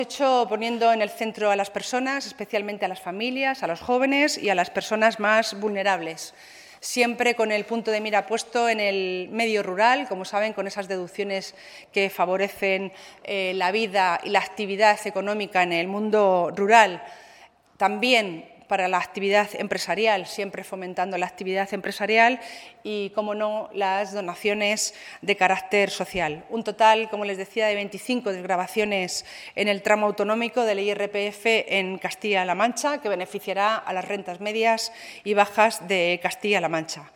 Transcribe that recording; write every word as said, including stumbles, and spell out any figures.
hecho poniendo en el centro a las personas, especialmente a las familias, a los jóvenes y a las personas más vulnerables, siempre con el punto de mira puesto en el medio rural, como saben, con esas deducciones que favorecen eh, la vida y la actividad económica en el mundo rural. También para la actividad empresarial, siempre fomentando la actividad empresarial y, como no, las donaciones de carácter social. Un total, como les decía, de veinticinco desgravaciones en el tramo autonómico del I R P F en Castilla-La Mancha, que beneficiará a las rentas medias y bajas de Castilla-La Mancha.